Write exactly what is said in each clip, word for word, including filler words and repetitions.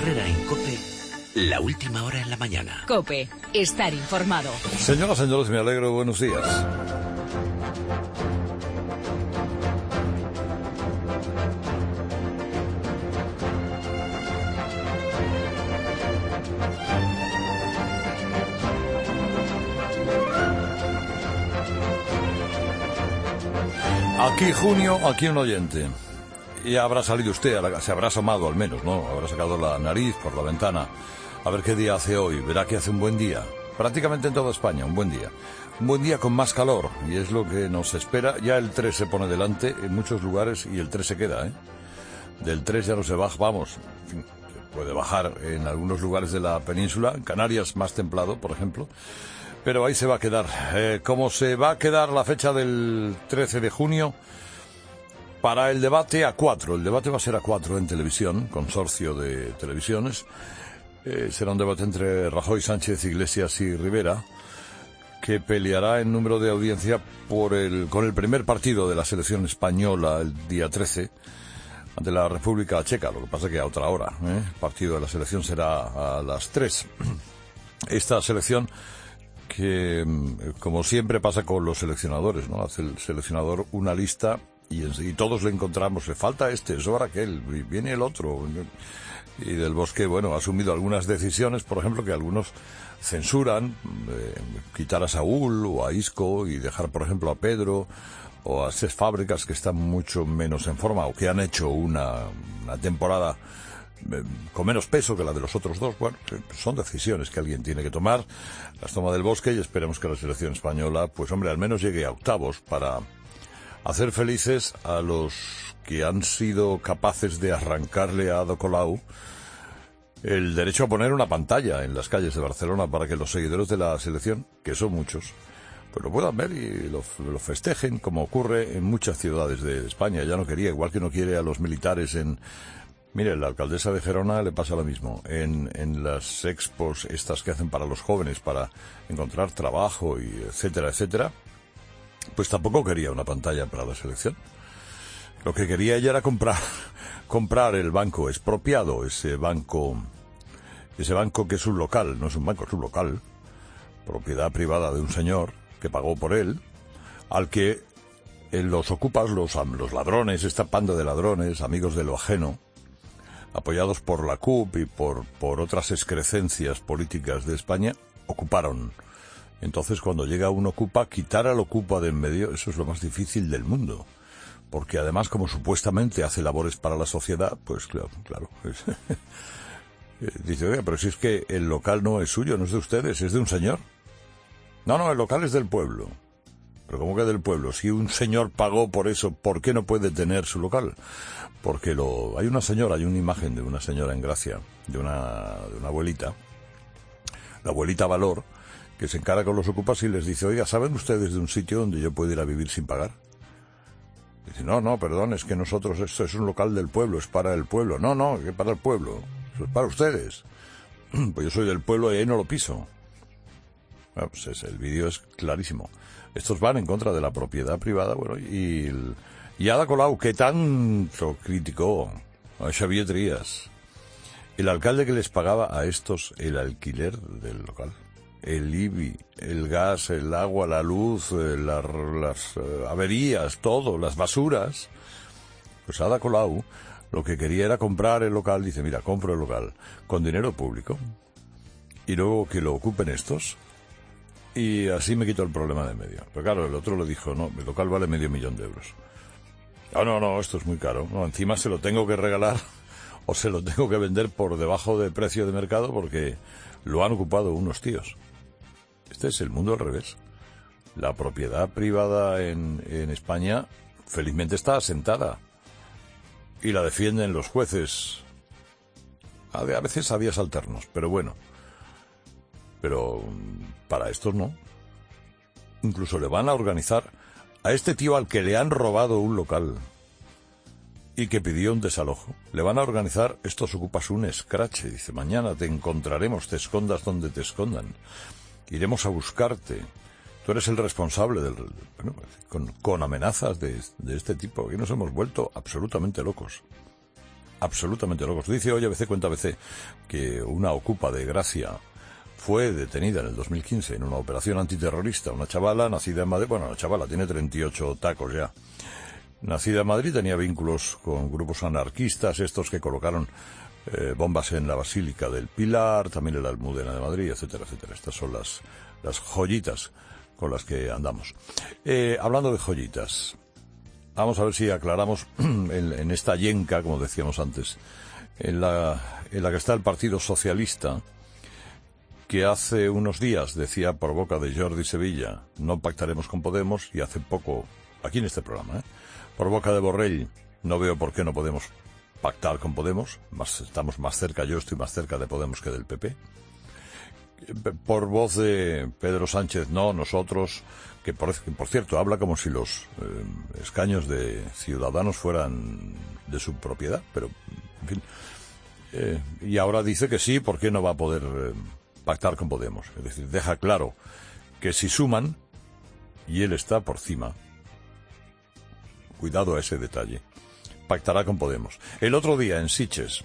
Herrera en COPE, la última hora en la mañana. COPE, estar informado. Señoras, señores, me alegro, buenos días. Aquí junio, aquí un oyente. Y habrá salido usted, a la, se habrá asomado al menos, ¿no? Habrá sacado la nariz por la ventana a ver qué día hace hoy. Verá que hace un buen día. Prácticamente en toda España, un buen día. Un buen día con más calor, y es lo que nos espera. Ya el tres se pone delante en muchos lugares y el tres se queda, ¿eh? Del tres ya no se baja, vamos, en fin, se puede bajar en algunos lugares de la península. En Canarias más templado, por ejemplo. Pero ahí se va a quedar. Eh, como se va a quedar la fecha del trece de junio... Para el debate a cuatro, el debate va a ser a cuatro en televisión, consorcio de televisiones. Eh, será un debate entre Rajoy, Sánchez, Iglesias y Rivera, que peleará en número de audiencia por el, con el primer partido de la selección española el día trece, ante la República Checa. Lo que pasa que a otra hora, ¿eh? El partido de la selección será a las tres. Esta selección que, como siempre pasa con los seleccionadores, ¿no? Hace el seleccionador una lista y, y todos le encontramos, le falta este, sobra aquel, y viene el otro. Y Del Bosque, bueno, ha asumido algunas decisiones, por ejemplo, que algunos censuran, eh, quitar a Saúl o a Isco y dejar, por ejemplo, a Pedro o a Cés Fábregas, que están mucho menos en forma o que han hecho una, una temporada eh, con menos peso que la de los otros dos. Bueno, son decisiones que alguien tiene que tomar, las toma Del Bosque, y esperemos que la selección española, pues hombre, al menos llegue a octavos para hacer felices a los que han sido capaces de arrancarle a Ada Colau el derecho a poner una pantalla en las calles de Barcelona para que los seguidores de la selección, que son muchos, pues lo puedan ver y lo, lo festejen, como ocurre en muchas ciudades de España. Ya no quería, igual que no quiere a los militares en... Mire, la alcaldesa de Gerona le pasa lo mismo. En, en las expos estas que hacen para los jóvenes, para encontrar trabajo y etcétera, etcétera, pues tampoco quería una pantalla para la selección. Lo que quería ella era comprar, comprar el banco expropiado, ese banco, ese banco que es un local, no es un banco, es un local, propiedad privada de un señor que pagó por él, al que en los ocupas, los, los ladrones, esta panda de ladrones, amigos de lo ajeno, apoyados por la C U P y por, por otras excrecencias políticas de España, ocuparon. Entonces, cuando llega un ocupa, quitar al ocupa de en medio, eso es lo más difícil del mundo. Porque además, como supuestamente hace labores para la sociedad, pues claro, claro. Es, dice, oiga, pero si es que el local no es suyo, no es de ustedes, es de un señor. No, no, el local es del pueblo. Pero ¿cómo que del pueblo? Si un señor pagó por eso, ¿por qué no puede tener su local? Porque lo, hay una señora, hay una imagen de una señora en Gracia, de una, de una abuelita, la abuelita Valor, que se encara con los ocupas y les dice, oiga, ¿saben ustedes de un sitio donde yo puedo ir a vivir sin pagar? Dice, no, no, perdón, es que nosotros, esto es un local del pueblo, es para el pueblo. No, no, que para el pueblo, eso es para ustedes. Pues yo soy del pueblo y ahí no lo piso. Bueno, pues es, el vídeo es clarísimo. Estos van en contra de la propiedad privada, bueno, y, y Ada Colau, que tanto criticó a Xavier Trías, el alcalde que les pagaba a estos el alquiler del local, el I B I, el gas, el agua, la luz, la, las uh, averías, todo, las basuras. Pues Ada Colau lo que quería era comprar el local. Dice, mira, compro el local con dinero público y luego que lo ocupen estos y así me quito el problema de en medio. Pero claro, el otro le dijo, no, el local vale medio millón de euros. No, no, no, esto es muy caro. No, encima se lo tengo que regalar o se lo tengo que vender por debajo de precio de mercado porque lo han ocupado unos tíos. Este es el mundo al revés. La propiedad privada en, en España felizmente está asentada y la defienden los jueces a, a veces a días alternos, pero bueno, pero para estos no. Incluso le van a organizar a este tío al que le han robado un local y que pidió un desalojo, le van a organizar, estos ocupas un escrache, dice, mañana te encontraremos, te escondas donde te escondan. Iremos a buscarte. Tú eres el responsable del... Bueno, con, con amenazas de, de este tipo. Aquí nos hemos vuelto absolutamente locos. absolutamente locos. Dice hoy A B C, cuenta A B C, que una ocupa de Gracia fue detenida en el dos mil quince en una operación antiterrorista. Una chavala nacida en Madrid, bueno, la chavala tiene treinta y ocho tacos ya. Nacida en Madrid, tenía vínculos con grupos anarquistas, estos que colocaron eh, bombas en la Basílica del Pilar, también en la Almudena de Madrid, etcétera, etcétera. Estas son las, las joyitas con las que andamos. Eh, hablando de joyitas, vamos a ver si aclaramos en, en esta yenca, como decíamos antes, en la, en la que está el Partido Socialista, que hace unos días decía por boca de Jordi Sevilla, no pactaremos con Podemos, y hace poco, aquí en este programa, ¿eh? por boca de Borrell, no veo por qué no podemos pactar con Podemos, más, estamos más cerca, yo estoy más cerca de Podemos que del P P. Por voz de Pedro Sánchez, no, nosotros, que por, por cierto habla como si los eh, escaños de Ciudadanos fueran de su propiedad, pero, en fin, eh, y ahora dice que sí, ¿por qué no va a poder eh, pactar con Podemos? Es decir, deja claro que si suman, y él está por cima, cuidado a ese detalle, pactará con Podemos. El otro día en Sitges,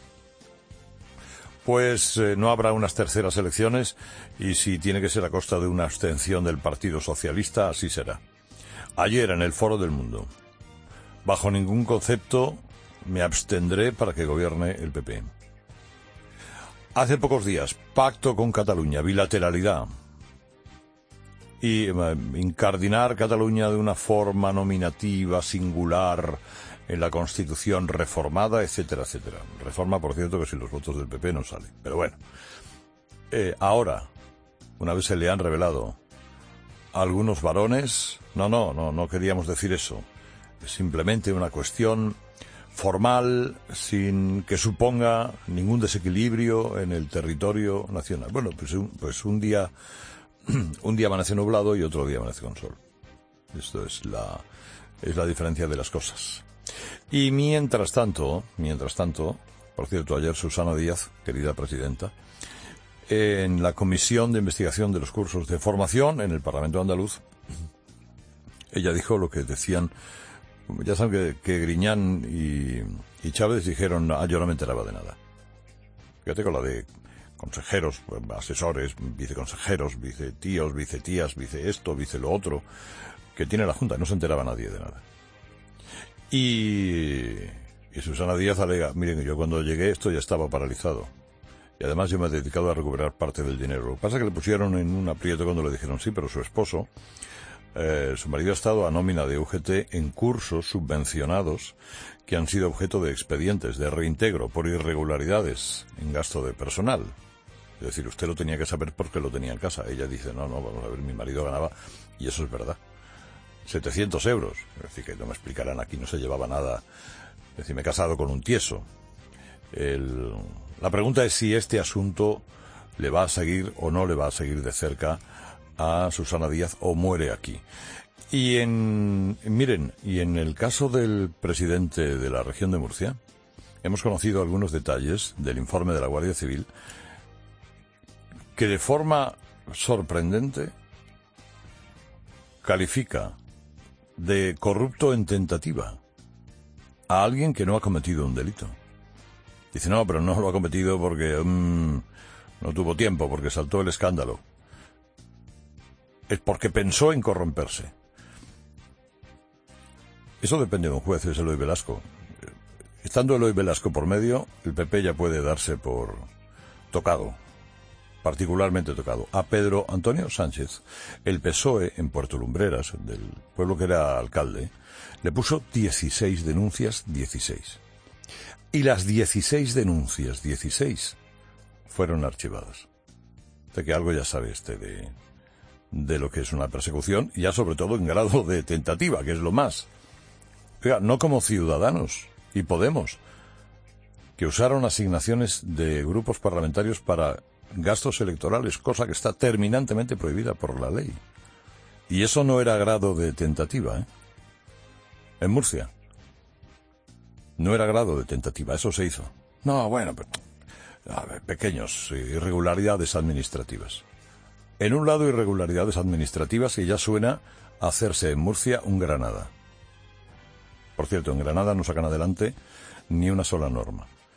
pues eh, no habrá unas terceras elecciones, y si tiene que ser a costa de una abstención del Partido Socialista, así será. Ayer en el Foro del Mundo, bajo ningún concepto me abstendré para que gobierne el P P. Hace pocos días, pacto con Cataluña, bilateralidad, y eh, incardinar Cataluña de una forma nominativa, singular, en la Constitución reformada, etcétera, etcétera. Reforma, por cierto, que si los votos del P P no salen. Pero bueno, eh, ahora, una vez se le han revelado a algunos varones, no, no, no, no queríamos decir eso. Es simplemente una cuestión formal, sin que suponga ningún desequilibrio en el territorio nacional. Bueno, pues un, pues un día, un día amanece nublado y otro día amanece con sol. Esto es la, es la diferencia de las cosas. Y mientras tanto, mientras tanto, por cierto, ayer Susana Díaz, querida presidenta, en la Comisión de Investigación de los Cursos de Formación en el Parlamento Andaluz, ella dijo lo que decían, ya saben que, que Griñán y, y Chávez dijeron, ah, yo no me enteraba de nada. Fíjate con la de consejeros, asesores, viceconsejeros, vicetíos, vicetías, vice esto, vice lo otro, que tiene la Junta, no se enteraba nadie de nada. Y, y Susana Díaz alega, miren, yo cuando llegué esto ya estaba paralizado. Y además yo me he dedicado a recuperar parte del dinero. Lo que pasa es que le pusieron en un aprieto cuando le dijeron sí, pero su esposo, eh, su marido ha estado a nómina de U G T en cursos subvencionados que han sido objeto de expedientes de reintegro por irregularidades en gasto de personal. Es decir, usted lo tenía que saber porque lo tenía en casa. Ella dice, no, no, vamos a ver, mi marido ganaba, y eso es verdad, setecientos euros. Es decir, que no me explicarán aquí, no se llevaba nada. Es decir, me he casado con un tieso. El, la pregunta es si este asunto le va a seguir o no le va a seguir de cerca a Susana Díaz o muere aquí. Y en, miren, y en el caso del presidente de la región de Murcia, hemos conocido algunos detalles del informe de la Guardia Civil que de forma sorprendente califica de corrupto en tentativa a alguien que no ha cometido un delito. Dice, no, pero no lo ha cometido porque um, no tuvo tiempo, porque saltó el escándalo. Es porque pensó en corromperse. Eso depende de un juez, es Eloy Velasco. Estando Eloy Velasco por medio, el P P ya puede darse por tocado, particularmente tocado. A Pedro Antonio Sánchez, el P S O E en Puerto Lumbreras, del pueblo que era alcalde, le puso dieciséis denuncias, dieciséis. Y las dieciséis denuncias, dieciséis, fueron archivadas. De que algo ya sabe este de, de lo que es una persecución, y ya sobre todo en grado de tentativa, que es lo más. Oiga, no como Ciudadanos y Podemos, que usaron asignaciones de grupos parlamentarios para gastos electorales, cosa que está terminantemente prohibida por la ley. Y eso no era grado de tentativa, ¿eh? En Murcia. No era grado de tentativa, eso se hizo. No, bueno, pero, a ver, pequeños irregularidades administrativas. En un lado, irregularidades administrativas que ya suena a hacerse en Murcia un Granada. Por cierto, en Granada no sacan adelante ni una sola norma.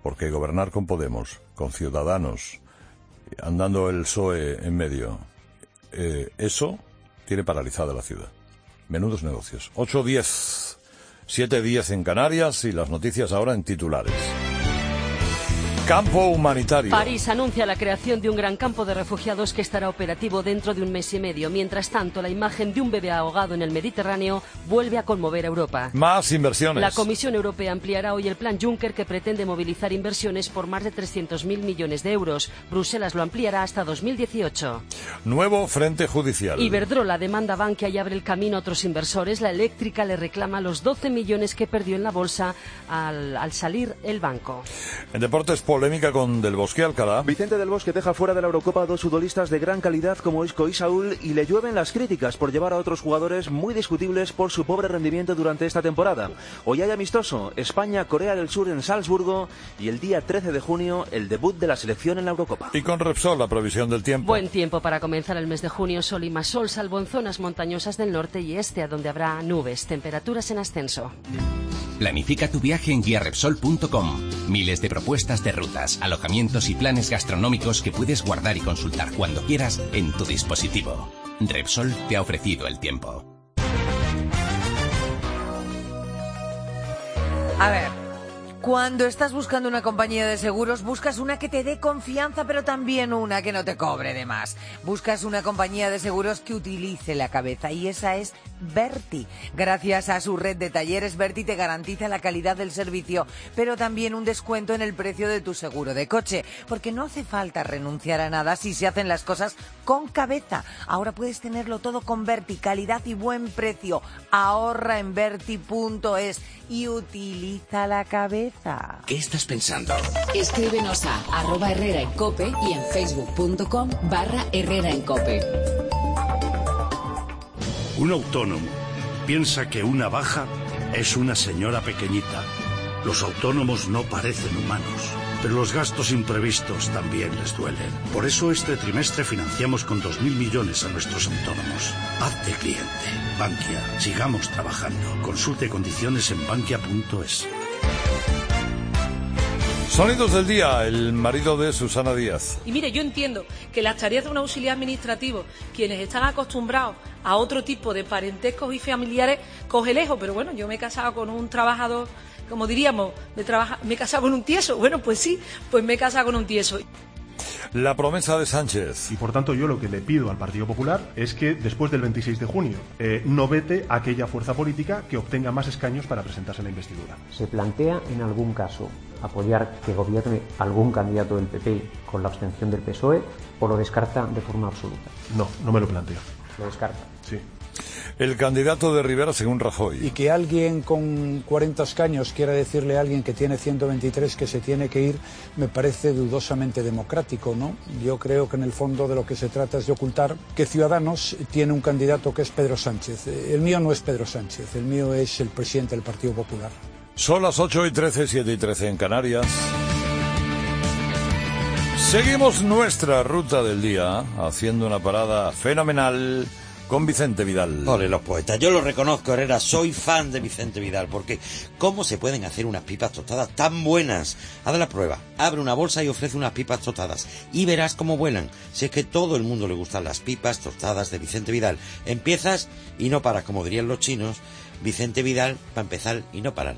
porque gobernar con Podemos, con Ciudadanos, andando el P S O E en medio, eh, eso tiene paralizada la ciudad. Menudos negocios. ocho diez, siete diez en Canarias y las noticias ahora en titulares. Campo humanitario. París anuncia la creación de un gran campo de refugiados que estará operativo dentro de un mes y medio. Mientras tanto, la imagen de un bebé ahogado en el Mediterráneo vuelve a conmover a Europa. Más inversiones. La Comisión Europea ampliará hoy el plan Juncker, que pretende movilizar inversiones por más de trescientos mil millones de euros. Bruselas lo ampliará hasta dos mil dieciocho. Nuevo frente judicial. Iberdrola demanda a Bankia y abre el camino a otros inversores. La eléctrica le reclama los doce millones que perdió en la bolsa al, al salir el banco. En deportes, polémica con Del Bosque Alcalá. Vicente Del Bosque deja fuera de la Eurocopa a dos futbolistas de gran calidad como Isco y Saúl, y le llueven las críticas por llevar a otros jugadores muy discutibles por su pobre rendimiento durante esta temporada. Hoy hay amistoso, España-Corea del Sur en Salzburgo, y el día trece de junio el debut de la selección en la Eurocopa. Y con Repsol, la previsión del tiempo. Buen tiempo para comenzar el mes de junio, sol y más sol, salvo en zonas montañosas del norte y este, a donde habrá nubes, temperaturas en ascenso. Planifica tu viaje en guía repsol punto com. Miles de propuestas de rutas, alojamientos y planes gastronómicos que puedes guardar y consultar cuando quieras en tu dispositivo. Repsol te ha ofrecido el tiempo. A ver, cuando estás buscando una compañía de seguros, buscas una que te dé confianza, pero también una que no te cobre de más. Buscas una compañía de seguros que utilice la cabeza, y esa es Verti. Gracias a su red de talleres, Verti te garantiza la calidad del servicio, pero también un descuento en el precio de tu seguro de coche, porque no hace falta renunciar a nada si se hacen las cosas con cabeza. Ahora puedes tenerlo todo con Verti, calidad y buen precio. Ahorra en verti punto es y utiliza la cabeza. ¿Qué estás pensando? Escríbenos a arroba Herrera en Cope y en facebook punto com barra Herrera en Cope. Un autónomo piensa que una baja es una señora pequeñita. Los autónomos no parecen humanos, pero los gastos imprevistos también les duelen. Por eso este trimestre financiamos con dos mil millones a nuestros autónomos. Hazte cliente. Bankia. Sigamos trabajando. Consulte condiciones en bankia punto es. Sonidos del día, el marido de Susana Díaz. Y mire, yo entiendo que las tareas de un auxiliar administrativo, quienes están acostumbrados a otro tipo de parentescos y familiares, coge lejos, pero bueno, yo me he casado con un trabajador, como diríamos, me, trabaja, me he casado con un tieso. Bueno, pues sí, pues me he casado con un tieso. La promesa de Sánchez. Y por tanto yo lo que le pido al Partido Popular es que después del veintiséis de junio eh, no vete a aquella fuerza política que obtenga más escaños para presentarse a la investidura. ¿Se plantea en algún caso apoyar que gobierne algún candidato del P P con la abstención del P S O E o lo descarta de forma absoluta? No, no me lo planteo. ¿Lo descarta? Sí. El candidato de Rivera según Rajoy. Y que alguien con cuarenta escaños quiera decirle a alguien que tiene ciento veintitrés que se tiene que ir, me parece dudosamente democrático, ¿no? Yo creo que en el fondo de lo que se trata es de ocultar que Ciudadanos tiene un candidato que es Pedro Sánchez. El mío no es Pedro Sánchez, el mío es el presidente del Partido Popular. Son las ocho y trece, siete y trece en Canarias. Seguimos nuestra ruta del día haciendo una parada fenomenal con Vicente Vidal. Ole, los poetas. Yo lo reconozco, Herrera, soy fan de Vicente Vidal, porque ¿cómo se pueden hacer unas pipas tostadas tan buenas? Haz la prueba, abre una bolsa y ofrece unas pipas tostadas y verás cómo vuelan. Si es que todo el mundo le gustan las pipas tostadas de Vicente Vidal. Empiezas y no paras, como dirían los chinos. Vicente Vidal, para empezar y no parar.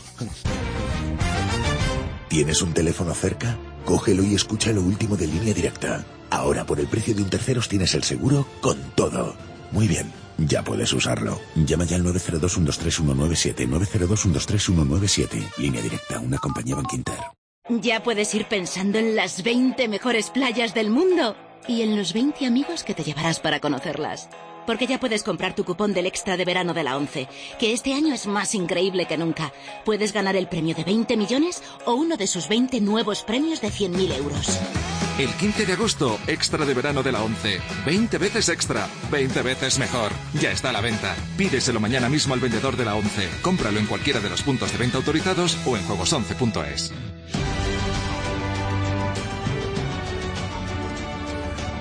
¿Tienes un teléfono cerca? Cógelo y escucha lo último de Línea Directa. Ahora por el precio de un terceros tienes el seguro con todo. Muy bien, ya puedes usarlo. Llama ya al nueve cero dos, uno dos tres, uno nueve siete, nueve cero dos, uno dos tres, uno nueve siete. Línea Directa, una compañía Bankinter. Ya puedes ir pensando en las veinte mejores playas del mundo y en los veinte amigos que te llevarás para conocerlas. Porque ya puedes comprar tu cupón del extra de verano de la ONCE, que este año es más increíble que nunca. Puedes ganar el premio de veinte millones o uno de sus veinte nuevos premios de cien mil euros. El quince de agosto, extra de verano de la ONCE. veinte veces extra, veinte veces mejor. Ya está a la venta. Pídeselo mañana mismo al vendedor de la ONCE. Cómpralo en cualquiera de los puntos de venta autorizados o en juegos once punto es.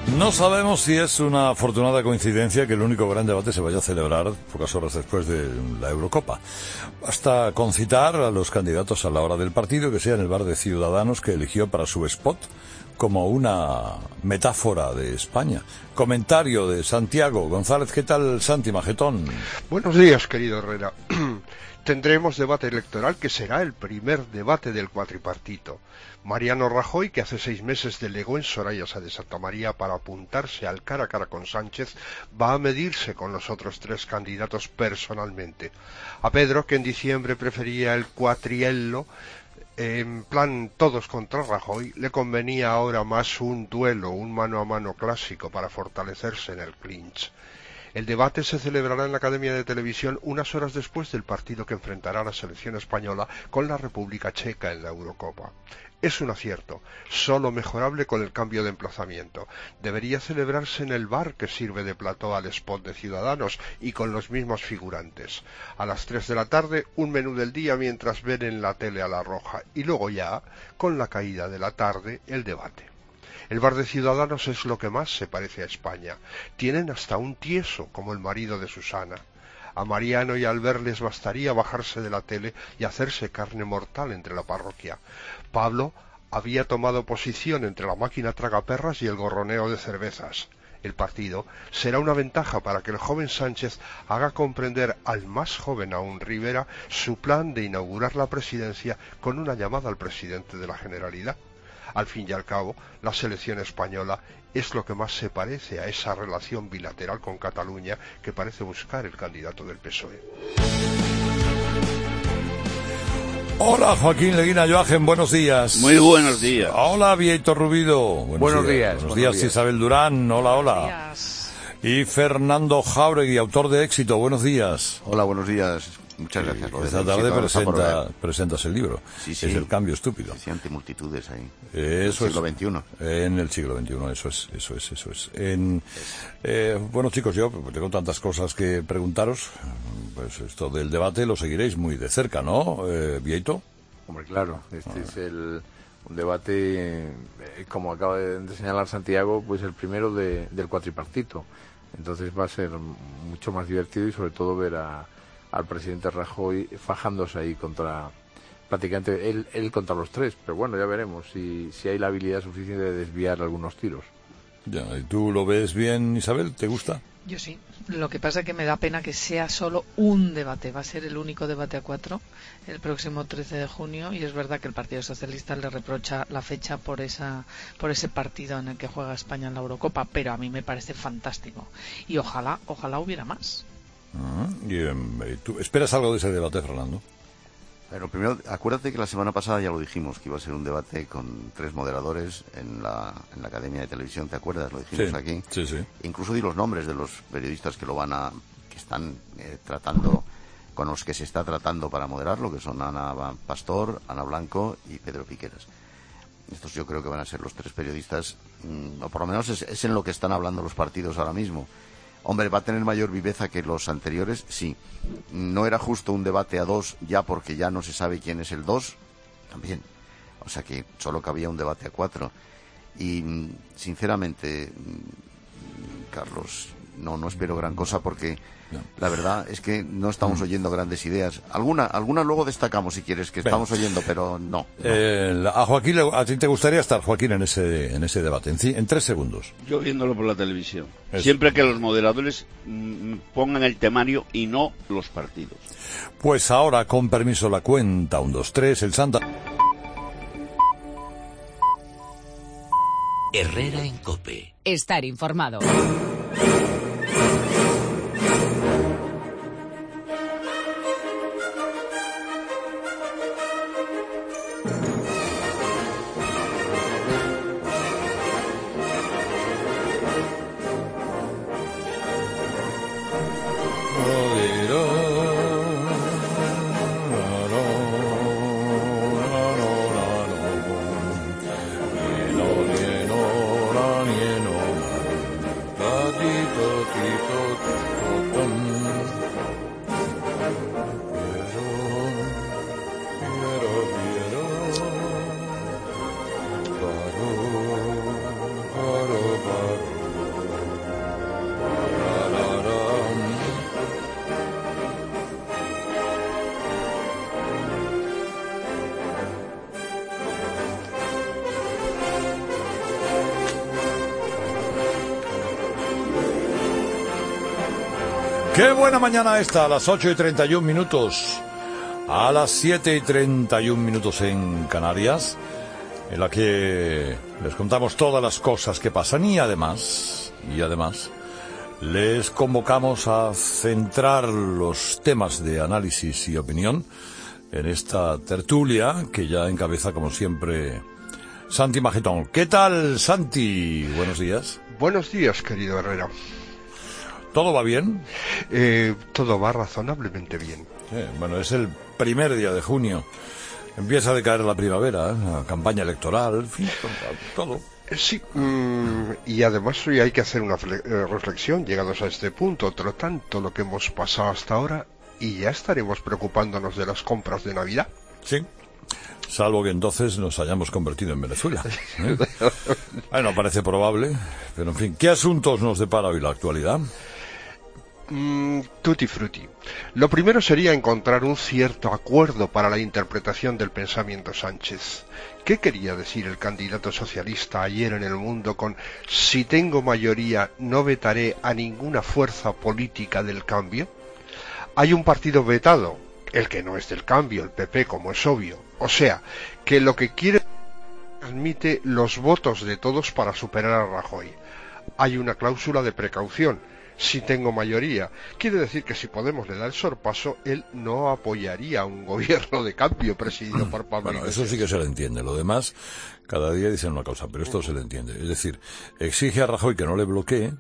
No sabemos si es una afortunada coincidencia que el único gran debate se vaya a celebrar pocas horas después de la Eurocopa. Basta concitar a los candidatos a la hora del partido, que sea en el bar de Ciudadanos que eligió para su spot como una metáfora de España. Comentario de Santiago González. ¿Qué tal, Santi Majetón? Buenos días, querido Herrera. Tendremos debate electoral que será el primer debate del cuatripartito. Mariano Rajoy, que hace seis meses delegó en Soraya Sáenz de Santa María para apuntarse al cara a cara con Sánchez, va a medirse con los otros tres candidatos personalmente. A Pedro, que en diciembre prefería el cuatriello, en plan todos contra Rajoy, le convenía ahora más un duelo, un mano a mano clásico para fortalecerse en el clinch. El debate se celebrará en la Academia de Televisión unas horas después del partido que enfrentará a la selección española con la República Checa en la Eurocopa. Es un acierto, solo mejorable con el cambio de emplazamiento. Debería celebrarse en el bar que sirve de plató al spot de Ciudadanos y con los mismos figurantes. A las tres de la tarde, un menú del día mientras ven en la tele a La Roja y luego ya, con la caída de la tarde, el debate. El bar de Ciudadanos es lo que más se parece a España. Tienen hasta un tieso, como el marido de Susana. A Mariano y a Albert les bastaría bajarse de la tele y hacerse carne mortal entre la parroquia. Pablo había tomado posición entre la máquina tragaperras y el gorroneo de cervezas. El partido será una ventaja para que el joven Sánchez haga comprender al más joven aún Rivera su plan de inaugurar la presidencia con una llamada al presidente de la Generalidad. Al fin y al cabo, la selección española es lo que más se parece a esa relación bilateral con Cataluña que parece buscar el candidato del P S O E. Hola, Joaquín Leguina Joagen, buenos días. Muy buenos días. Hola, Vieito Rubido. Buenos, buenos días. días. Buenos, buenos días, días, Isabel Durán. Hola, hola. Buenos días. Y Fernando Jáuregui, autor de Éxito. Buenos días. Hola, buenos días. Muchas gracias. Sí, esta tarde presenta, presentas el libro. Sí, sí. Es El cambio estúpido. Sí, multitudes ahí. Eh, eso en el siglo es, veintiuno. En el siglo veintiuno, eso es, eso es, eso es. En, eh, bueno, chicos, yo tengo tantas cosas que preguntaros. Pues esto del debate lo seguiréis muy de cerca, ¿no, eh, Vieito? Hombre, claro. Este ah. es el un debate, eh, como acaba de señalar Santiago, pues el primero de, del cuatripartito. Entonces va a ser mucho más divertido y sobre todo ver a al presidente Rajoy fajándose ahí contra, prácticamente él, él contra los tres, pero bueno, ya veremos si, si hay la habilidad suficiente de desviar algunos tiros. Ya, ¿y tú lo ves bien, Isabel? ¿Te gusta? Yo sí. Lo que pasa es que me da pena que sea solo un debate. Va a ser el único debate a cuatro el próximo trece de junio y es verdad que el Partido Socialista le reprocha la fecha por esa por ese partido en el que juega España en la Eurocopa, pero a mí me parece fantástico y ojalá ojalá hubiera más. Uh-huh. ¿Y, um, ¿tú esperas algo de ese debate, Fernando? Pero primero, acuérdate que la semana pasada ya lo dijimos, que iba a ser un debate con tres moderadores en la, en la Academia de Televisión, ¿te acuerdas? Lo dijimos sí, aquí. Sí, sí. Incluso di los nombres de los periodistas que lo van a, que están eh, tratando, con los que se está tratando para moderarlo, que son Ana Pastor, Ana Blanco y Pedro Piqueras. Estos yo creo que van a ser los tres periodistas, mmm, o por lo menos es, es en lo que están hablando los partidos ahora mismo. Hombre, ¿va a tener mayor viveza que los anteriores? Sí. ¿No era justo un debate a dos ya porque ya no se sabe quién es el dos? También. O sea que solo cabía un debate a cuatro. Y, sinceramente, Carlos, no, no espero gran cosa porque no. La verdad es que no estamos oyendo grandes ideas. Alguna, alguna luego destacamos si quieres que estamos Venga. oyendo, pero no. no. Eh, a Joaquín, ¿a ti te gustaría estar, Joaquín, en ese, en ese debate? En, en tres segundos. Yo viéndolo por la televisión. Eso. Siempre que los moderadores mm, pongan el temario y no los partidos. Pues ahora, con permiso, la cuenta. Un, dos, tres, el Santa. Herrera en COPE. Estar informado. Qué buena mañana esta, a las ocho y treinta y un minutos, a las siete y treinta y un minutos en Canarias, en la que les contamos todas las cosas que pasan y además, y además, les convocamos a centrar los temas de análisis y opinión en esta tertulia que ya encabeza, como siempre, Santi Magetón. ¿Qué tal, Santi? Buenos días. Buenos días, querido Herrera. ¿Todo va bien? Eh, todo va razonablemente bien. Eh, bueno, es el primer día de junio. Empieza a decaer la primavera, ¿eh? La campaña electoral, en fin, todo. Sí, mmm, y además hoy hay que hacer una reflexión, llegados a este punto, otro tanto lo que hemos pasado hasta ahora, y ya estaremos preocupándonos de las compras de Navidad. Sí. Salvo que entonces nos hayamos convertido en Venezuela. ¿eh? Bueno, parece probable, pero en fin, ¿qué asuntos nos depara hoy la actualidad? Mm, tutti frutti. Lo primero sería encontrar un cierto acuerdo para la interpretación del pensamiento Sánchez. ¿Qué quería decir el candidato socialista ayer en El Mundo con "si tengo mayoría no vetaré a ninguna fuerza política del cambio"? Hay un partido vetado, el que no es del cambio, el P P, como es obvio. O sea, que lo que quiere admite los votos de todos para superar a Rajoy. Hay una cláusula de precaución. Si tengo mayoría, quiere decir que si Podemos le da el sorpaso, él no apoyaría un gobierno de cambio presidido por Pablo Bueno, Iglesias. eso sí que se le entiende. Lo demás, cada día dicen una cosa, pero esto se le entiende. Es decir, exige a Rajoy que no le bloquee,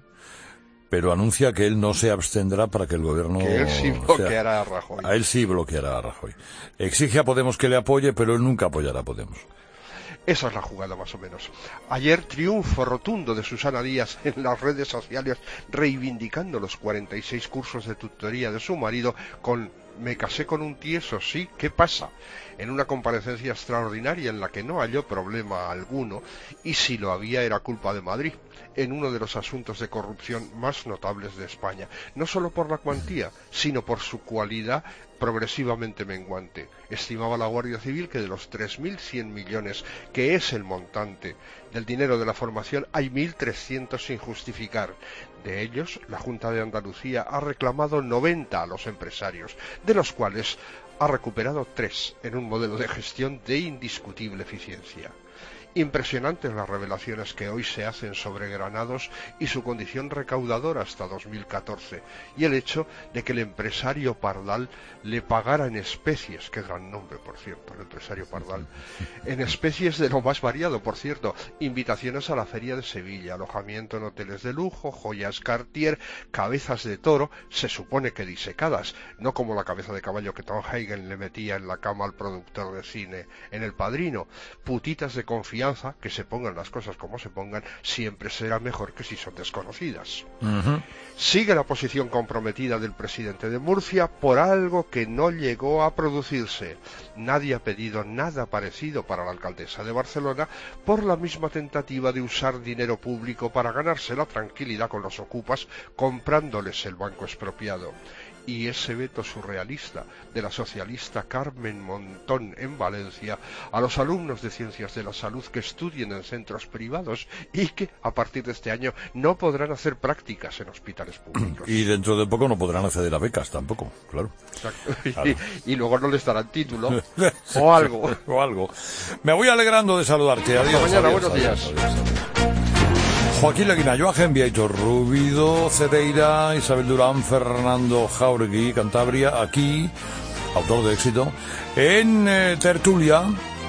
pero anuncia que él no se abstendrá para que el gobierno... Que él sí bloqueará a Rajoy. A él sí bloqueará a Rajoy. Exige a Podemos que le apoye, pero él nunca apoyará a Podemos. Esa es la jugada, más o menos. Ayer, triunfo rotundo de Susana Díaz en las redes sociales, reivindicando los cuarenta y seis cursos de tutoría de su marido con "me casé con un tieso, sí, ¿qué pasa?", en una comparecencia extraordinaria en la que no halló problema alguno, y si lo había era culpa de Madrid, en uno de los asuntos de corrupción más notables de España, no solo por la cuantía, sino por su cualidad progresivamente menguante. Estimaba la Guardia Civil que de los tres mil cien millones, que es el montante del dinero de la formación, hay mil trescientos sin justificar. De ellos, la Junta de Andalucía ha reclamado noventa a los empresarios, de los cuales ha recuperado tres en un modelo de gestión de indiscutible eficiencia. Impresionantes las revelaciones que hoy se hacen sobre Granados y su condición recaudadora hasta dos mil catorce, y el hecho de que el empresario Pardal le pagara en especies, qué gran nombre, por cierto, el empresario Pardal, en especies de lo más variado, por cierto, invitaciones a la Feria de Sevilla, alojamiento en hoteles de lujo, joyas Cartier, cabezas de toro, se supone que disecadas, no como la cabeza de caballo que Tom Hagen le metía en la cama al productor de cine en El Padrino, putitas de confianza, que se pongan las cosas como se pongan, siempre será mejor que si son desconocidas. Uh-huh. Sigue la posición comprometida del presidente de Murcia por algo que no llegó a producirse. Nadie ha pedido nada parecido para la alcaldesa de Barcelona por la misma tentativa de usar dinero público para ganarse la tranquilidad con los ocupas comprándoles el banco expropiado. Y ese veto surrealista de la socialista Carmen Montón en Valencia a los alumnos de Ciencias de la Salud que estudien en centros privados y que a partir de este año no podrán hacer prácticas en hospitales públicos. Y dentro de poco no podrán acceder a becas tampoco, claro. Exacto. Claro. Y, y luego no les darán título o algo. o algo. Me voy alegrando de saludarte. Adiós. Hasta mañana, adiós, buenos adiós, días. Adiós, adiós. Joaquín Leguina, Joaquín Viaitor, Rubido, Cedeira, Isabel Durán, Fernando Jauregui, Cantabria, aquí, autor de éxito, en eh, tertulia,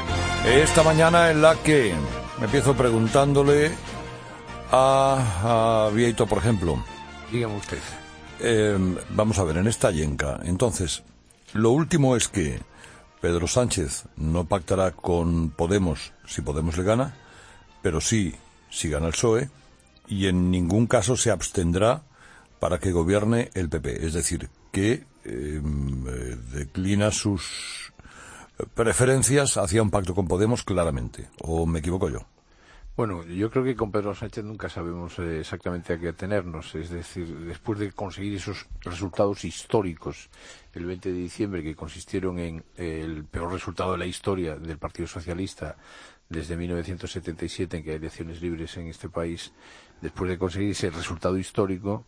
esta mañana en la que me empiezo preguntándole a, a Viaitor, por ejemplo. Dígame usted. Eh, vamos a ver, en esta yenca, entonces, lo último es que Pedro Sánchez no pactará con Podemos si Podemos le gana, pero sí si gana el P S O E, y en ningún caso se abstendrá para que gobierne el P P. Es decir, que eh, declina sus preferencias hacia un pacto con Podemos claramente. ¿O me equivoco yo? Bueno, yo creo que con Pedro Sánchez nunca sabemos eh, exactamente a qué atenernos. Es decir, después de conseguir esos resultados históricos el veinte de diciembre, que consistieron en eh, el peor resultado de la historia del Partido Socialista desde mil novecientos setenta y siete, en que hay elecciones libres en este país, después de conseguir ese resultado histórico,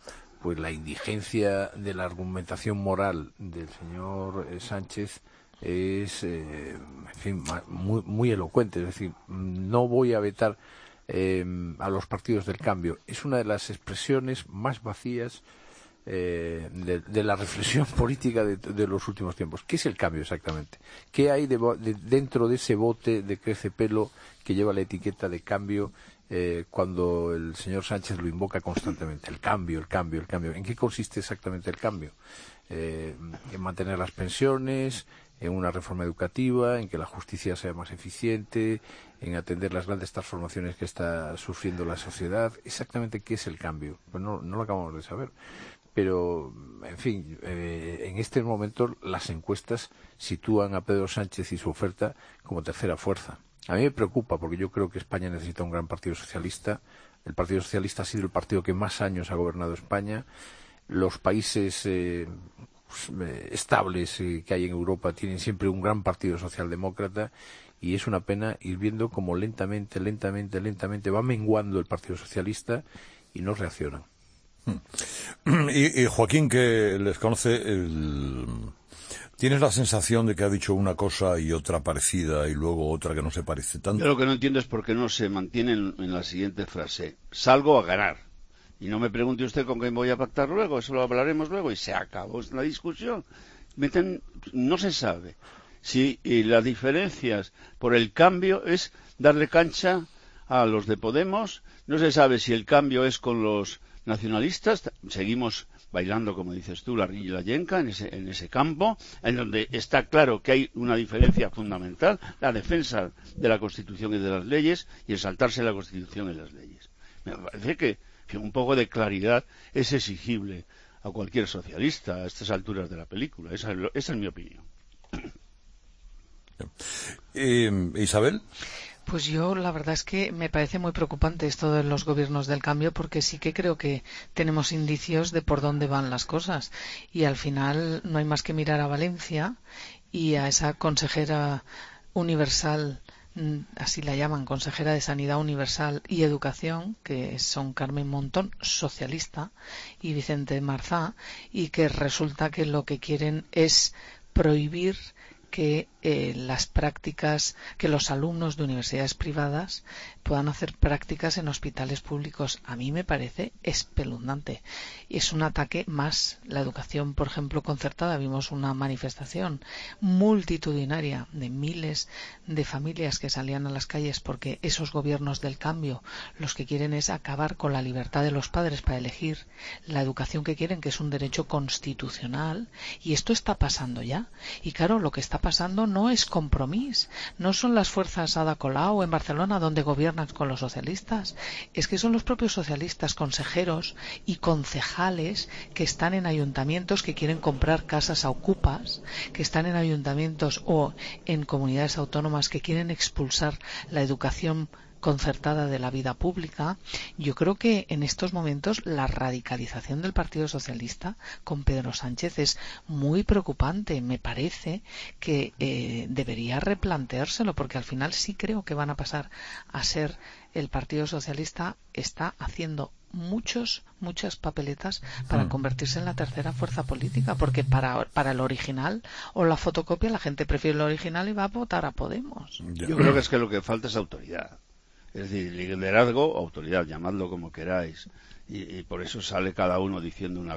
pues la indigencia de la argumentación moral del señor eh, Sánchez es, eh, en fin, muy, muy elocuente. Es decir, no voy a vetar eh, a los partidos del cambio. Es una de las expresiones más vacías eh, de, de la reflexión política de, de los últimos tiempos. ¿Qué es el cambio exactamente? ¿Qué hay de, de, dentro de ese bote de crece pelo que lleva la etiqueta de cambio eh, cuando el señor Sánchez lo invoca constantemente? El cambio, el cambio, el cambio. ¿En qué consiste exactamente el cambio? Eh, en mantener las pensiones, en una reforma educativa, en que la justicia sea más eficiente, en atender las grandes transformaciones que está sufriendo la sociedad. Exactamente qué es el cambio, pues no, no lo acabamos de saber. Pero, en fin, eh, en este momento las encuestas sitúan a Pedro Sánchez y su oferta como tercera fuerza. A mí me preocupa porque yo creo que España necesita un gran partido socialista. El Partido Socialista ha sido el partido que más años ha gobernado España. Los países eh, estables eh, que hay en Europa tienen siempre un gran partido socialdemócrata, y es una pena ir viendo como lentamente, lentamente, lentamente va menguando el Partido Socialista y no reaccionan. Y, y Joaquín, que les conoce, el... ¿tienes la sensación de que ha dicho una cosa y otra parecida y luego otra que no se parece tanto? Yo lo que no entiendo es por qué no se mantiene en, en la siguiente frase: salgo a ganar. Y no me pregunte usted con quién voy a pactar luego, eso lo hablaremos luego, y se acabó la discusión. Meten, no se sabe si y las diferencias por el cambio es darle cancha a los de Podemos, no se sabe si el cambio es con los nacionalistas, seguimos bailando, como dices tú, la rilla y la yenca en ese, en ese campo, en donde está claro que hay una diferencia fundamental, la defensa de la Constitución y de las leyes, y el saltarse la Constitución y las leyes. Me parece que, que un poco de claridad es exigible a cualquier socialista a estas alturas de la película. Esa es, lo, esa es mi opinión. Eh, Isabel. Pues yo la verdad es que me parece muy preocupante esto de los gobiernos del cambio, porque sí que creo que tenemos indicios de por dónde van las cosas, y al final no hay más que mirar a Valencia y a esa consejera universal, así la llaman, consejera de Sanidad Universal y Educación, que son Carmen Montón, socialista, y Vicente Marzá, y que resulta que lo que quieren es prohibir que eh, las prácticas, que los alumnos de universidades privadas puedan hacer prácticas en hospitales públicos. A mí me parece espeluznante. Es un ataque más. La educación, por ejemplo, concertada. Vimos una manifestación multitudinaria de miles de familias que salían a las calles porque esos gobiernos del cambio los que quieren es acabar con la libertad de los padres para elegir la educación que quieren, que es un derecho constitucional, y esto está pasando ya. Y claro, lo que está pasando no es Compromís, no son las fuerzas Ada Colau en Barcelona donde gobiernan con los socialistas, es que son los propios socialistas, consejeros y concejales que están en ayuntamientos que quieren comprar casas a ocupas, que están en ayuntamientos o en comunidades autónomas que quieren expulsar la educación concertada de la vida pública. Yo creo que en estos momentos la radicalización del Partido Socialista con Pedro Sánchez es muy preocupante. Me parece que eh, debería replanteárselo, porque al final sí creo que van a pasar a ser, el Partido Socialista está haciendo muchos, muchas papeletas para convertirse en la tercera fuerza política, porque para, para el original o la fotocopia la gente prefiere el original y va a votar a Podemos. Yo creo que es que lo que falta es autoridad. Es decir, liderazgo, autoridad, llamadlo como queráis. Y, y por eso sale cada uno diciendo una,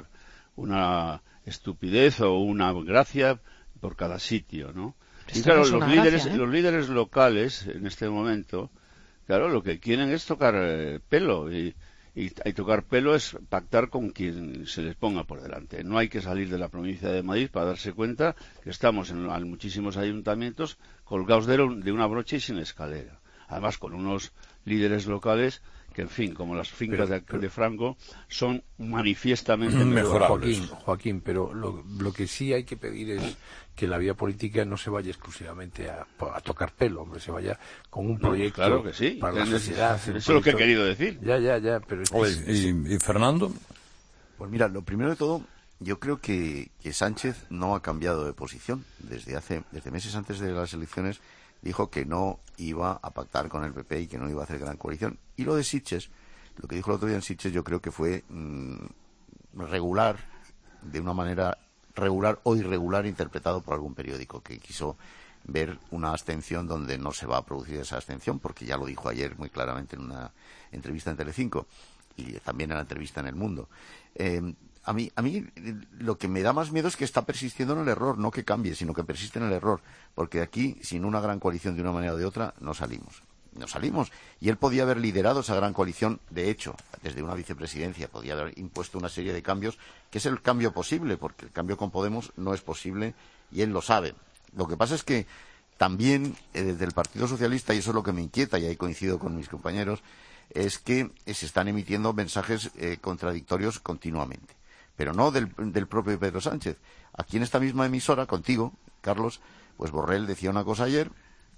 una estupidez o una gracia por cada sitio, ¿no? Y claro, los líderes, gracia, ¿eh? los líderes locales en este momento, claro, lo que quieren es tocar eh, pelo. Y, y, y tocar pelo es pactar con quien se les ponga por delante. No hay que salir de la provincia de Madrid para darse cuenta que estamos en, en muchísimos ayuntamientos colgados de, de una brocha y sin escalera. Además con unos líderes locales que, en fin, como las fincas pero, pero, de, de Franco, son manifiestamente mejorables. Joaquín, Joaquín, pero lo, lo que sí hay que pedir es que la vía política no se vaya exclusivamente a, a tocar pelo, hombre, se vaya con un proyecto no, claro que sí. para la sociedad. Eso es lo que he querido decir. Ya, ya, ya. Pero es, Oye, es, ¿y, ¿Y Fernando? Pues mira, lo primero de todo, yo creo que, que Sánchez no ha cambiado de posición. Desde hace desde meses antes de las elecciones dijo que no iba a pactar con el P P y que no iba a hacer gran coalición. Y lo de Sitges, lo que dijo el otro día en Sitges, yo creo que fue mmm, regular, de una manera regular o irregular, interpretado por algún periódico que quiso ver una abstención donde no se va a producir esa abstención, porque ya lo dijo ayer muy claramente en una entrevista en Telecinco y también en la entrevista en El Mundo. Eh, a mí, a mí lo que me da más miedo es que está persistiendo en el error, no que cambie, sino que persiste en el error, porque aquí, sin una gran coalición de una manera o de otra, no salimos. No salimos. Y él podía haber liderado esa gran coalición, de hecho, desde una vicepresidencia, podía haber impuesto una serie de cambios, que es el cambio posible, porque el cambio con Podemos no es posible y él lo sabe. Lo que pasa es que también eh, desde el Partido Socialista, y eso es lo que me inquieta, y ahí coincido con mis compañeros, es que eh, se están emitiendo mensajes eh, contradictorios continuamente. Pero no del, del propio Pedro Sánchez. Aquí en esta misma emisora, contigo, Carlos, pues Borrell decía una cosa ayer,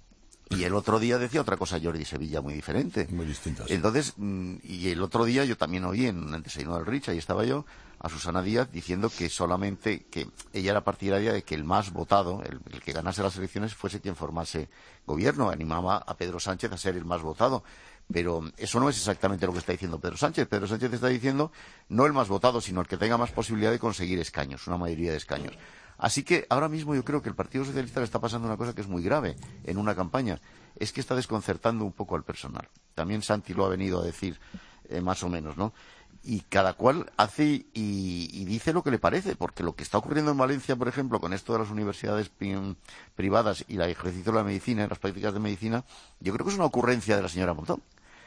y el otro día decía otra cosa Jordi Sevilla muy diferente. Muy distintas. Entonces, y el otro día yo también oí en un desayuno del Rich, ahí estaba yo, a Susana Díaz diciendo que solamente, que ella era partidaria de que el más votado, el, el que ganase las elecciones, fuese quien formase gobierno. Animaba a Pedro Sánchez a ser el más votado. Pero eso no es exactamente lo que está diciendo Pedro Sánchez. Pedro Sánchez está diciendo no el más votado, sino el que tenga más posibilidad de conseguir escaños, una mayoría de escaños. Así que ahora mismo yo creo que el Partido Socialista le está pasando una cosa que es muy grave en una campaña. Es que está desconcertando un poco al personal. También Santi lo ha venido a decir eh, más o menos, ¿no? Y cada cual hace y, y dice lo que le parece, porque lo que está ocurriendo en Valencia, por ejemplo, con esto de las universidades pri- privadas y el ejercicio de la medicina, las prácticas de medicina, yo creo que es una ocurrencia de la señora Montón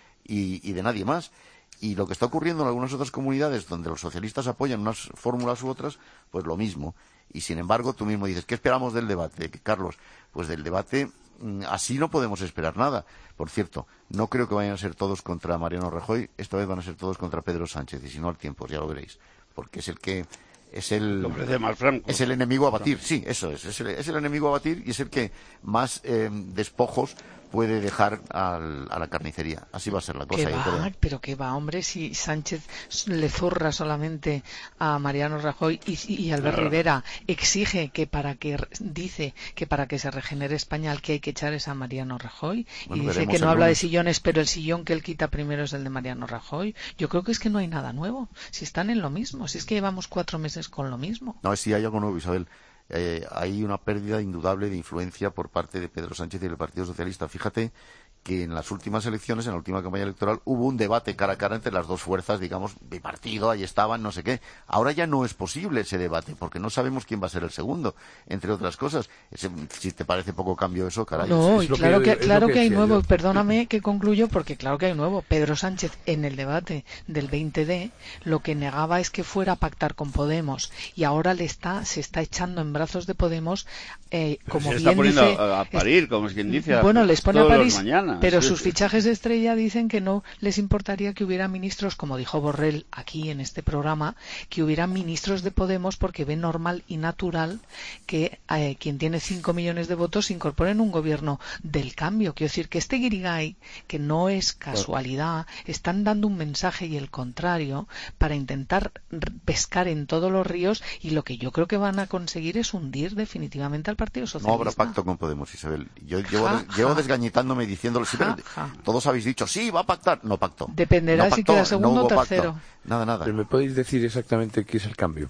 y, y de nadie más. Y lo que está ocurriendo en algunas otras comunidades donde los socialistas apoyan unas fórmulas u otras, pues lo mismo. Y sin embargo, tú mismo dices, ¿qué esperamos del debate, Carlos? Pues del debate, así no podemos esperar nada. Por cierto, no creo que vayan a ser todos contra Mariano Rajoy, esta vez van a ser todos contra Pedro Sánchez, y si no al tiempo, ya lo veréis. Porque es el que... Es el, más franco. es el enemigo a batir, sí, eso es, es el, es el enemigo a batir y es el que más eh, despojos puede dejar al, a la carnicería. Así va a ser la cosa. ¿Qué va? Pero qué va, hombre, si Sánchez le zurra solamente a Mariano Rajoy y, y Albert claro. Rivera exige que para que, dice que para que se regenere España al que hay que echar es a Mariano Rajoy, bueno, y dice que no habla lunes. de sillones, pero el sillón que él quita primero es el de Mariano Rajoy. Yo creo que es que no hay nada nuevo, si están en lo mismo, si es que llevamos cuatro meses con lo mismo. No, si hay algo nuevo, Isabel. Eh, hay una pérdida indudable de influencia por parte de Pedro Sánchez y del Partido Socialista. Fíjate que en las últimas elecciones, en la última campaña electoral, hubo un debate cara a cara entre las dos fuerzas, digamos, de partido, ahí estaban, no sé qué. Ahora ya no es posible ese debate, porque no sabemos quién va a ser el segundo, entre otras cosas. Ese, si te parece poco cambio eso, caray. No, es, y claro que, que, claro que, que hay nuevo, yo. Perdóname que concluyo, porque claro que hay nuevo. Pedro Sánchez, en el debate del veinte de, lo que negaba es que fuera a pactar con Podemos, y ahora le está, se está echando en brazos de Podemos, eh, como se bien está poniendo dice... a, a parir, como es quien dice, bueno, les pone a París, mañana. Pero sí, sus sí. fichajes de estrella dicen que no les importaría que hubiera ministros, como dijo Borrell aquí en este programa, que hubiera ministros de Podemos porque ven normal y natural que eh, quien tiene cinco millones de votos se incorpore en un gobierno del cambio. Quiero decir que este guirigay, que no es casualidad, están dando un mensaje y el contrario para intentar pescar en todos los ríos, y lo que yo creo que van a conseguir es hundir definitivamente al Partido Socialista. No habrá pacto con Podemos, Isabel. Yo llevo, ja, ja. llevo desgañitándome diciéndolo. Sí, ja, ja. Todos habéis dicho, sí, va a pactar. No pactó. Dependerá no pactó, si queda segundo no o tercero. Pacto. Nada, nada. Pero me podéis decir exactamente qué es el cambio.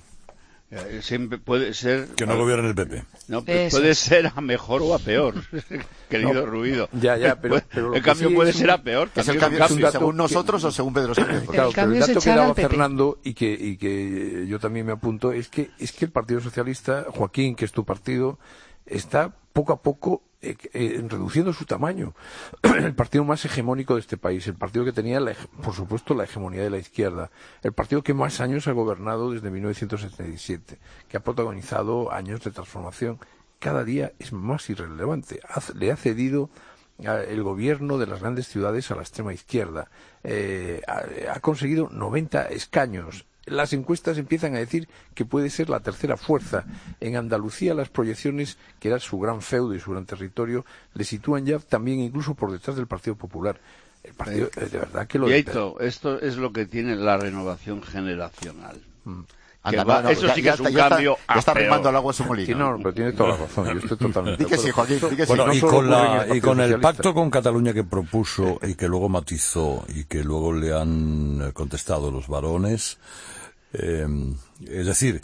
Eh, siempre puede ser... Que no gobierne el P P. No, puede ser a mejor o a peor, querido no, Ruido. Ya, ya, pero... pero el cambio sí puede es ser un, a peor. ¿Es el cambio, es un dato según que, nosotros o según Pedro Sánchez? Claro, el pero el dato que daba P P. Fernando y que, y que yo también me apunto es que, es que el Partido Socialista, Joaquín, que es tu partido, está poco a poco eh, eh, reduciendo su tamaño. El partido más hegemónico de este país, el partido que tenía, la, por supuesto, la hegemonía de la izquierda, el partido que más años ha gobernado desde mil novecientos setenta y siete, que ha protagonizado años de transformación, cada día es más irrelevante. Ha, le ha cedido el gobierno de las grandes ciudades a la extrema izquierda. Eh, ha, ha conseguido noventa escaños. Las encuestas empiezan a decir que puede ser la tercera fuerza. En Andalucía las proyecciones, que era su gran feudo y su gran territorio, le sitúan ya también incluso por detrás del Partido Popular. El partido, eh, de verdad que lo... Y esto, esto es lo que tiene la renovación generacional. Mm. Anda, va, no, eso ya, sí que ya, es un ya cambio está, ya está rimando al agua su molino. Sí, no, pero tiene toda la razón. Yo estoy totalmente. Di que sí, Joaquín, di que bueno, sí. No y, con la, el y con el pacto con Cataluña que propuso y que luego matizó y que luego le han contestado los varones, Eh, es decir,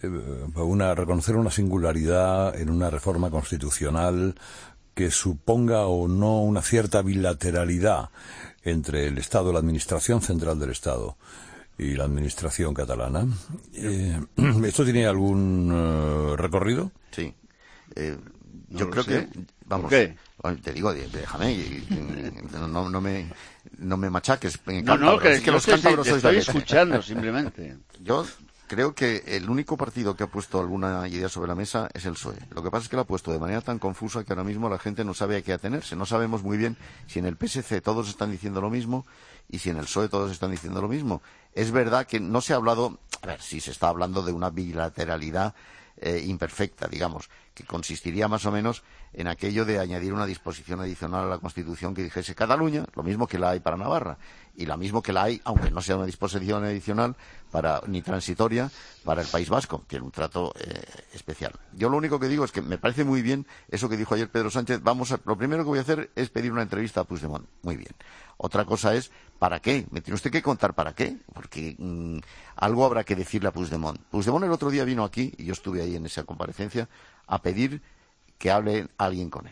una, reconocer una singularidad en una reforma constitucional que suponga o no una cierta bilateralidad entre el Estado, la Administración Central del Estado y la Administración catalana. Eh, ¿Esto tiene algún uh, recorrido? Sí. Eh, No yo lo creo sé. que... Vamos, ¿Por qué? te digo, déjame, y- y- no, no me, no me machaques. No, no, cántabros. que Es que yo los te- cántabros te sois la estoy leche. escuchando, simplemente. Yo creo que el único partido que ha puesto alguna idea sobre la mesa es el P S O E. Lo que pasa es que lo ha puesto de manera tan confusa que ahora mismo la gente no sabe a qué atenerse. No sabemos muy bien si en el P S C todos están diciendo lo mismo y si en el P S O E todos están diciendo lo mismo. Es verdad que no se ha hablado, a ver, si se está hablando de una bilateralidad eh, imperfecta, digamos, que consistiría más o menos en aquello de añadir una disposición adicional a la Constitución que dijese Cataluña, lo mismo que la hay para Navarra, y lo mismo que la hay, aunque no sea una disposición adicional para ni transitoria, para el País Vasco, tiene un trato eh, especial. Yo lo único que digo es que me parece muy bien eso que dijo ayer Pedro Sánchez. Vamos a, lo primero que voy a hacer es pedir una entrevista a Puigdemont. Muy bien. Otra cosa es, ¿para qué? Me tiene usted que contar para qué, porque mmm, algo habrá que decirle a Puigdemont. Puigdemont el otro día vino aquí, y yo estuve ahí en esa comparecencia, a pedir que hable alguien con él.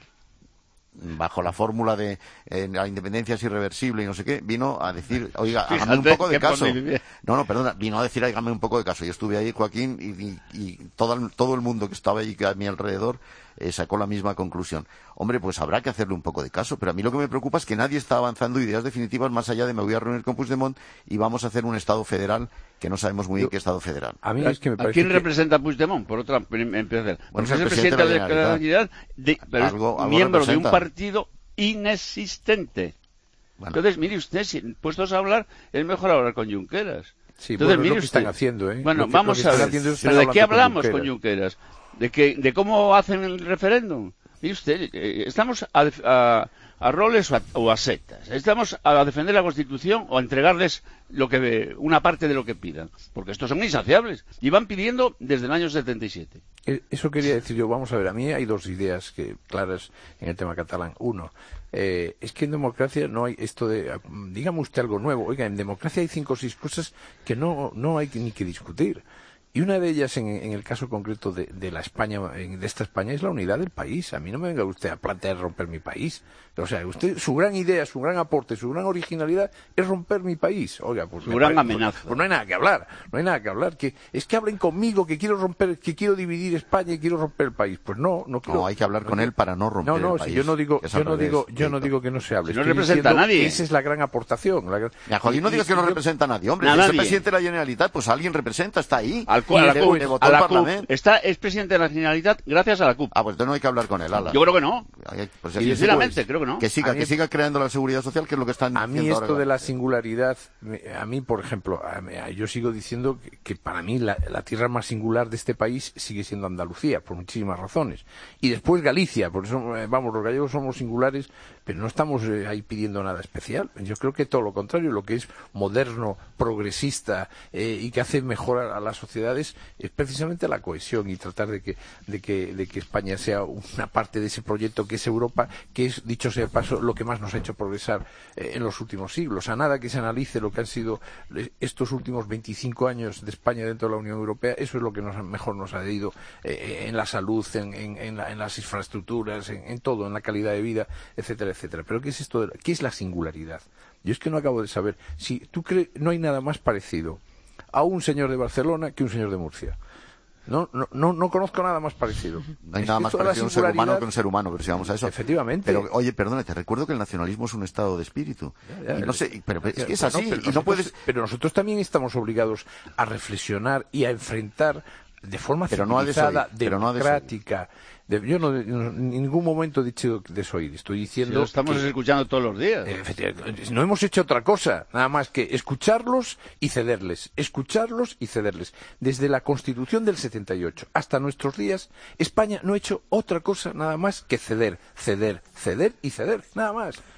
Bajo la fórmula de eh, la independencia es irreversible y no sé qué, vino a decir, oiga, hágame un Fíjate poco de qué caso. pone- No, no, perdona, vino a decir, hágame un poco de caso. Yo estuve ahí, Joaquín, y, y, y todo, el, todo el mundo que estaba ahí a mi alrededor eh, sacó la misma conclusión. Hombre, pues habrá que hacerle un poco de caso, pero a mí lo que me preocupa es que nadie está avanzando ideas definitivas más allá de me voy a reunir con Puigdemont y vamos a hacer un Estado federal que no sabemos muy bien qué Estado federal. ¿A quién representa Puigdemont? Por otra, en empezar. Bueno, Porque es el es el presidente presidente de de la la Generalitat. Generalidad, de- pero es Algo- algo miembro de un representa. partido inexistente. Entonces, mire usted, si puestos a hablar, es mejor hablar con Junqueras. Sí, Entonces, bueno, es mire lo que usted, están haciendo, ¿eh? Bueno, Lo que- vamos lo que a están ver. haciendo es estar ¿Pero de qué hablando con hablamos con Junqueras. Junqueras? ¿De, que, ¿De cómo hacen el referéndum? Mire usted, eh, estamos a, def- a, a roles o a, o a setas. Estamos a defender la Constitución o a entregarles lo que una parte de lo que pidan. Porque estos son insaciables. Y van pidiendo desde el año setenta y siete. Eh, Eso quería decir yo. Vamos a ver, a mí hay dos ideas que claras en el tema catalán. Uno, eh, es que en democracia no hay esto de, mm, dígame usted algo nuevo. Oiga, en democracia hay cinco o seis cosas que no, no hay que- ni que discutir. Y una de ellas, en, en el caso concreto de, de la España, en- de esta España, es la unidad del país. A mí no me venga usted a plantear romper mi país. O sea, usted, su gran idea, su gran aporte, su gran originalidad es romper mi país. Oiga, pues Su me gran pare- amenaza. Pues, pues no hay nada que hablar. No hay nada que hablar. Que es que hablen conmigo, que quiero romper, que quiero dividir España y quiero romper el país. Pues no, no quiero. No, hay que hablar con él para no romper No, no, el si país, yo no digo, que es yo al no revés, digo, yo no Víctor. digo que no se hable. Si no Estoy representa a diciendo nadie. que esa es la gran aportación. La gran- Ya, Joaquín, no y- digas y- que no yo- representa a nadie. Hombre, A si es el nadie. presidente de la Generalitat, pues alguien representa, está ahí. Al cu- Y a la le- CUP, le votó a el la CUP. Parlamento. Está, es presidente de la Generalitat gracias a la CUP. Ah, pues entonces no hay que hablar con él, ala. Yo creo que no. Ay, pues Y así es. sinceramente, creo que no. Que siga, A mí- que siga creando la seguridad social, que es lo que están A mí haciendo esto ahora. de la singularidad, me- a mí, por ejemplo, a mí- a- yo sigo diciendo que, que para mí la, la tierra más singular de este país sigue siendo Andalucía, por muchísimas razones. Y después Galicia, por eso, eh, vamos, los gallegos somos singulares, pero no estamos eh, ahí pidiendo nada especial. Yo creo que todo lo contrario, lo que es moderno, progresista eh, y que hace mejor a, a las sociedades es precisamente la cohesión y tratar de que, de que, de que España sea una parte de ese proyecto que es Europa, que es, dicho sea de paso, lo que más nos ha hecho progresar eh, en los últimos siglos. A nada que se analice lo que han sido eh, estos últimos veinticinco años de España dentro de la Unión Europea, eso es lo que nos, ha- mejor nos ha ido eh, en la salud, en, en, en, la- en las infraestructuras, en, en todo, en la calidad de vida, etcétera, etcétera. Pero ¿qué es esto? De la- ¿Qué es la singularidad? Yo es que no acabo de saber. Si tú crees, no hay nada más parecido a un señor de Barcelona que un señor de Murcia. No, no, no, no conozco nada más parecido. No hay Es nada que más toda la parecido a un ser humano singularidad- que un ser humano, pero si vamos a eso. Efectivamente. Pero, oye, perdona, te recuerdo que el nacionalismo es un estado de espíritu. Ya, ya, y no sé, pero, pero es que es Bueno, así, pero y no nosotros- puedes... Pero nosotros también estamos obligados a reflexionar y a enfrentar de forma Pero no a civilizada, desoír, pero no a desoír. democrática. De- yo no, no- en ningún momento he dicho desoír. Estoy Si diciendo lo estamos que- escuchando todos los días. Efectivamente, no hemos hecho otra cosa, nada más que escucharlos y cederles, escucharlos y cederles. Desde la Constitución del setenta y ocho hasta nuestros días, España no ha hecho otra cosa nada más que ceder, ceder, ceder y ceder, nada más.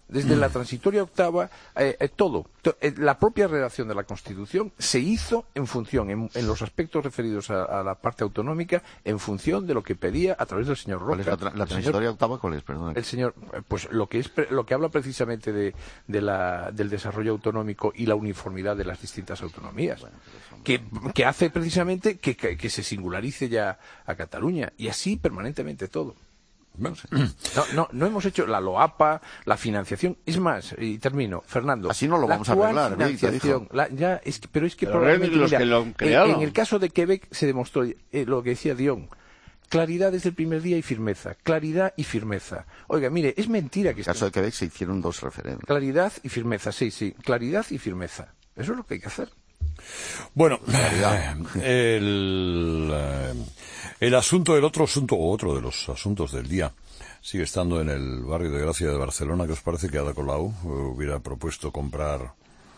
desde la transitoria octava, eh, eh, todo. To, eh, la propia redacción de la Constitución se hizo en función, en, en los aspectos referidos a, a la parte autonómica, en función de lo que pedía a través del señor Roca. ¿Cuál es la, tra la transitoria señor, octava? ¿Cuál es? Perdón. El señor, pues lo que es lo que habla precisamente de, de la, del desarrollo autonómico y la uniformidad de las distintas autonomías, bueno, que, que hace precisamente que, que, que se singularice ya a Cataluña, y así permanentemente todo. No, no, no, no hemos hecho la LOAPA, la financiación. Es más, y termino, Fernando. Así no lo vamos a arreglar. Financiación, la, ya, es que, pero es que pero probablemente los mira, que lo han creado. En, en el caso de Quebec se demostró eh, lo que decía Dion. Claridad desde el primer día y firmeza. Claridad y firmeza. Oiga, mire, es mentira que... En el caso de Quebec se hicieron dos referendos. Claridad y firmeza, sí, sí. Claridad y firmeza. Eso es lo que hay que hacer. Bueno, eh, el, eh, el asunto, el otro asunto, o otro de los asuntos del día, sigue estando en el barrio de Gracia de Barcelona. ¿Qué os parece que Ada Colau hubiera propuesto comprar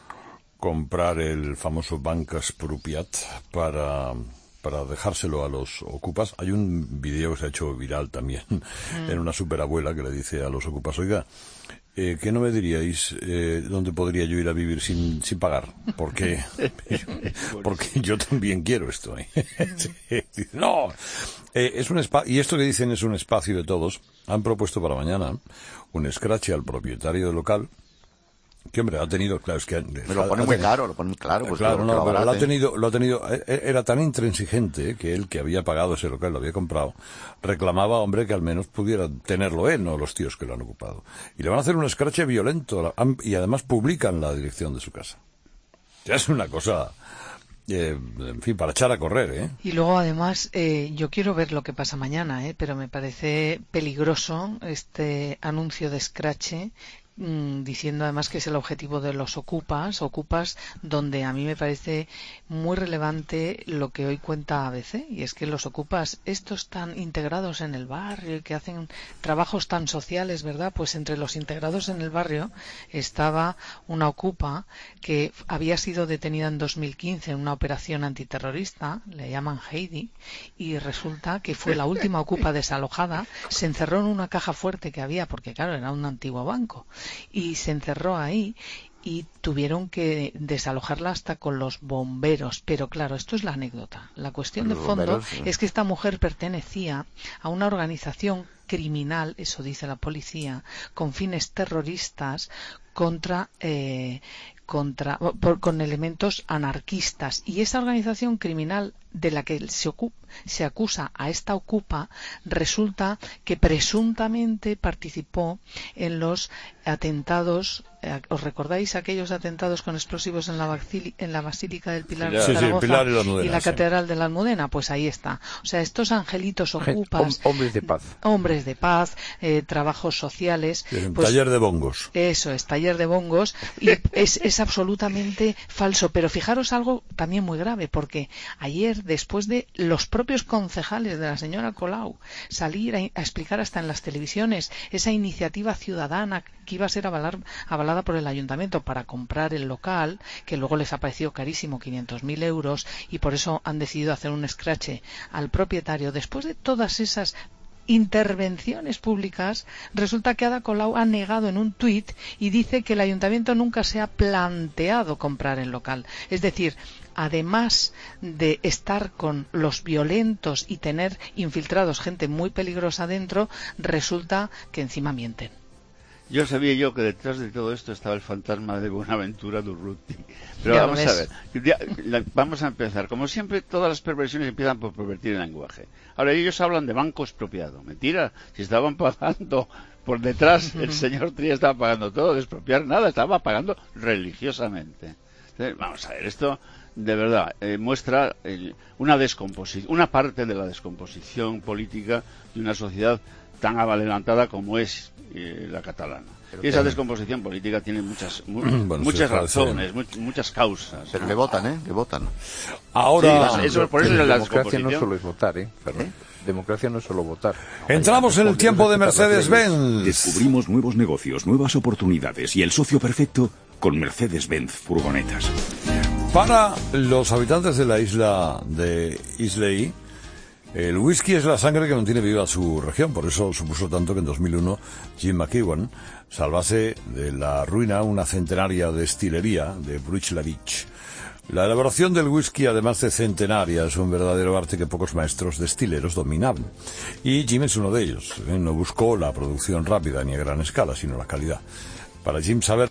comprar el famoso Banc Expropiat para... para dejárselo a los ocupas? Hay un video que se ha hecho viral también mm. en una superabuela que le dice a los ocupas, oiga, eh, ¿qué no me diríais eh, dónde podría yo ir a vivir sin, sin pagar? Porque, porque yo también quiero esto. ¿eh? Sí. No, eh, es un espa y esto que dicen es un espacio de todos. Han propuesto para mañana un escrache al propietario del local. Que hombre, ha tenido, claro, es que... Me lo pone muy claro, lo pone claro. Pues claro, claro, no, lo pero lo ha tenido, lo ha tenido, era tan intransigente que él que había pagado ese local, lo había comprado, reclamaba, hombre, que al menos pudiera tenerlo él, no los tíos que lo han ocupado. Y le van a hacer un escrache violento, y además publican la dirección de su casa. Ya es una cosa... Eh, en fin, para echar a correr, ¿eh? Y luego, además, eh, yo quiero ver lo que pasa mañana, ¿eh? Pero me parece peligroso este anuncio de escrache, mmm, diciendo además que es el objetivo de los ocupas, ocupas donde a mí me parece muy relevante lo que hoy cuenta A B C, y es que los ocupas, estos tan integrados en el barrio y que hacen trabajos tan sociales, ¿verdad? Pues entre los integrados en el barrio estaba una ocupa que había sido detenida en dos mil quince en una operación antiterrorista, le llaman Heidi, y resulta que fue la última ocupa desalojada, se encerró en una caja fuerte que había, porque claro, era un antiguo banco, y se encerró ahí y tuvieron que desalojarla hasta con los bomberos. Pero claro, esto es la anécdota. La cuestión de fondo es que esta mujer pertenecía a una organización criminal, eso dice la policía, con fines terroristas contra... Eh, contra por, con elementos anarquistas, y esa organización criminal de la que se, ocupa, se acusa a esta ocupa resulta que presuntamente participó en los atentados. ¿Os recordáis aquellos atentados con explosivos en la, Basili en la Basílica del Pilar, sí, de Zaragoza, sí, Pilar y, la Almudena, y la sí. Catedral de la Almudena? Pues ahí está. O sea, estos angelitos ocupas, hombres de paz, hombres de paz, eh, trabajos sociales. Sí, pues, taller de bongos. Eso es, taller de bongos, y es, es absolutamente falso. Pero fijaros algo también muy grave, porque ayer, después de los propios concejales de la señora Colau salir a, a explicar hasta en las televisiones esa iniciativa ciudadana que iba a ser avalar, avalada por el ayuntamiento para comprar el local, que luego les ha parecido carísimo, quinientos mil euros, y por eso han decidido hacer un escrache al propietario, después de todas esas intervenciones públicas, resulta que Ada Colau ha negado en un tuit y dice que el ayuntamiento nunca se ha planteado comprar el local. Es decir, además de estar con los violentos y tener infiltrados gente muy peligrosa dentro, resulta que encima mienten. Yo sabía yo que detrás de todo esto estaba el fantasma de Buenaventura Durruti. Pero Ya vamos ves. a ver, ya, la, vamos a empezar. Como siempre, todas las perversiones empiezan por pervertir el lenguaje. Ahora, ellos hablan de banco expropiado. Mentira, si estaban pagando por detrás, el señor Trías estaba pagando todo, de expropiar nada, estaba pagando religiosamente. Entonces, vamos a ver, esto de verdad eh, muestra eh, una descomposición, una parte de la descomposición política de una sociedad tan avalelantada como es eh, la catalana. Y esa descomposición política tiene muchas mu bueno, muchas sí, razones, mu muchas causas. Pero que votan, ¿eh? Que votan. Ahora, sí, eso, por eso la es la democracia no descomposición. solo es votar, ¿eh? ¿Eh? Democracia no es solo votar. entramos en el tiempo de Mercedes-Benz. Descubrimos nuevos negocios, nuevas oportunidades y el socio perfecto con Mercedes-Benz Furgonetas. Para los habitantes de la isla de Islay, El whisky es la sangre que mantiene viva su región, por eso supuso tanto que en dos mil uno Jim McEwan salvase de la ruina una centenaria destilería de Bruce Lavich. La elaboración del whisky, además de centenaria, es un verdadero arte que pocos maestros destileros dominaban. Y Jim es uno de ellos. No buscó la producción rápida ni a gran escala, sino la calidad. Para Jim, saber